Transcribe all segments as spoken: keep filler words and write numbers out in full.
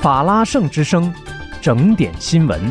法拉盛之声，整点新闻。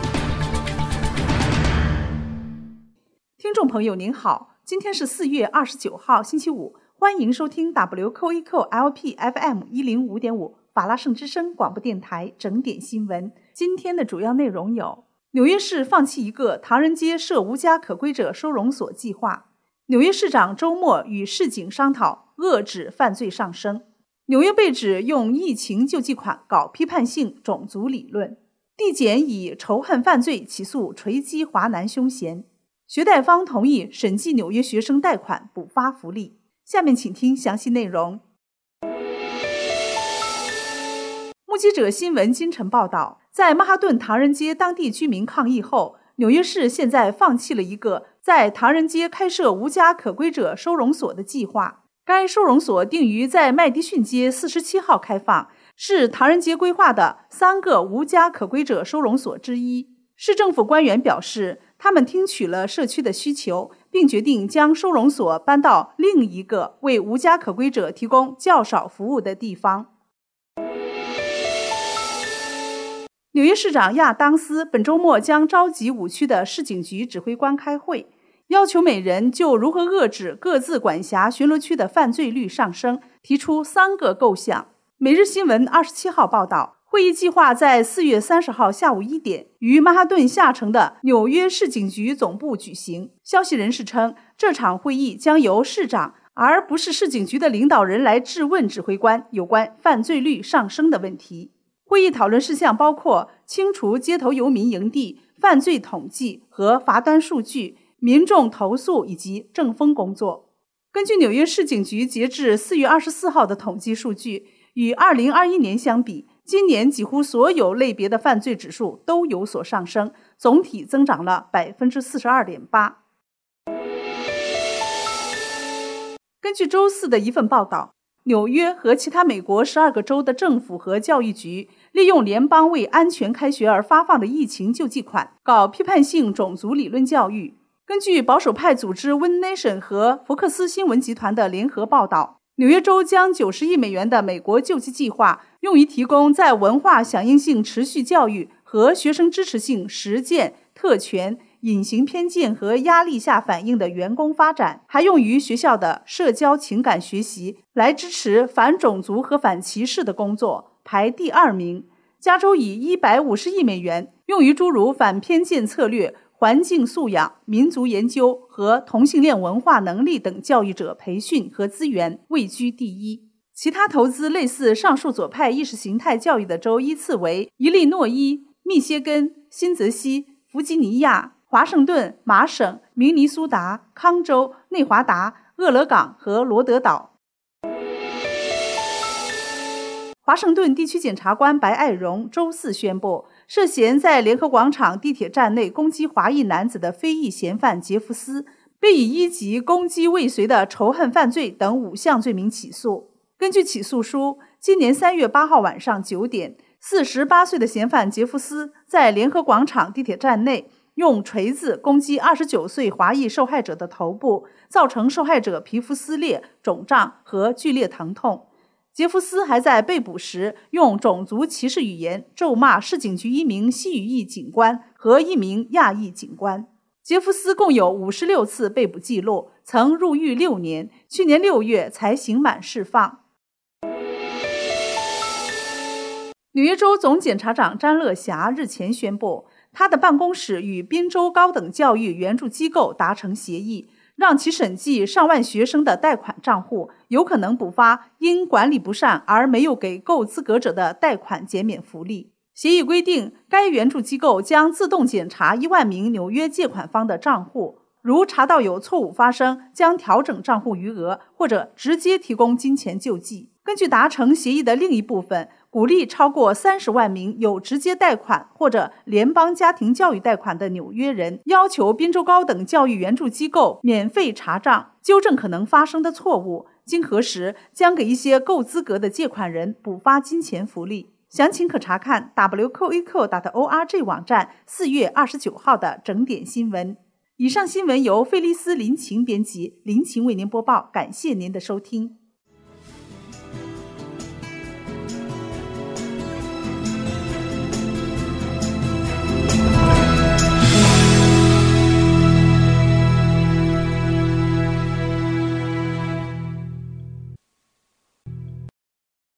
听众朋友您好，今天是四月二十九号星期五，欢迎收听 W Q E Q L P F M 一零五点五 法拉盛之声广播电台整点新闻。今天的主要内容有：纽约市放弃一个唐人街设无家可归者收容所计划；纽约市长周末与市警商讨遏制犯罪上升；纽约被指用疫情救济款搞批判性种族理论；地检以仇恨犯罪起诉锤击华南凶嫌；学贷方同意审计纽约学生贷款补发福利。下面请听详细内容。目击者新闻今晨报道，在曼哈顿唐人街当地居民抗议后，纽约市现在放弃了一个在唐人街开设无家可归者收容所的计划。该收容所定于在麦迪逊街四十七号开放，是唐人街规划的三个无家可归者收容所之一。市政府官员表示，他们听取了社区的需求，并决定将收容所搬到另一个为无家可归者提供较少服务的地方。纽约市长亚当斯本周末将召集五区的市警局指挥官开会，要求每人就如何遏制各自管辖巡逻区的犯罪率上升提出三个构想。每日新闻二十七号报道，会议计划在四月三十号下午一点于曼哈顿下城的纽约市警局总部举行。消息人士称，这场会议将由市长而不是市警局的领导人来质问指挥官有关犯罪率上升的问题。会议讨论事项包括清除街头游民营地、犯罪统计和罚单数据、民众投诉以及政风工作。根据纽约市警局截至四月二十四号的统计数据，与二零二一年相比，今年几乎所有类别的犯罪指数都有所上升，总体增长了 百分之四十二点八。 根据周四的一份报道，纽约和其他美国十二个州的政府和教育局利用联邦为安全开学而发放的疫情救济款，搞批判性种族理论教育。根据保守派组织 One Nation 和福克斯新闻集团的联合报道，纽约州将九十亿美元的美国救济计划用于提供在文化响应性持续教育和学生支持性实践、特权、隐形偏见和压力下反应的员工发展，还用于学校的社交情感学习，来支持反种族和反歧视的工作，排第二名。加州以一百五十亿美元用于诸如反偏见策略、环境素养、民族研究和同性恋文化能力等教育者培训和资源，位居第一。其他投资类似上述左派意识形态教育的州依次为伊利诺伊、密歇根、新泽西、弗吉尼亚、华盛顿、麻省、明尼苏达、康州、内华达、俄勒冈和罗德岛。华盛顿地区检察官白爱荣周四宣布，涉嫌在联合广场地铁站内攻击华裔男子的非裔嫌犯杰弗斯被以一级攻击未遂的仇恨犯罪等五项罪名起诉。根据起诉书，今年三月八号晚上九点，四十八岁的嫌犯杰弗斯在联合广场地铁站内用锤子攻击二十九岁华裔受害者的头部，造成受害者皮肤撕裂、肿胀和剧烈疼痛。杰弗斯还在被捕时用种族歧视语言咒骂市警局一名西语裔警官和一名亚裔警官。杰弗斯共有五十六次被捕记录，曾入狱六年，去年六月才刑满释放。纽约州总检察长詹乐霞日前宣布，他的办公室与宾州高等教育援助机构达成协议，让其审计上万学生的贷款账户，有可能补发因管理不善而没有给够资格者的贷款减免福利。协议规定，该援助机构将自动检查一万名纽约借款方的账户，如查到有错误发生，将调整账户余额或者直接提供金钱救济。根据达成协议的另一部分，鼓励超过三十万名有直接贷款或者联邦家庭教育贷款的纽约人，要求宾州高等教育援助机构免费查账，纠正可能发生的错误，经核实将给一些够资格的借款人补发金钱福利。详情可查看 W Q E Q 点 org 网站四月二十九号的整点新闻。以上新闻由费利斯林晴编辑，林晴为您播报，感谢您的收听。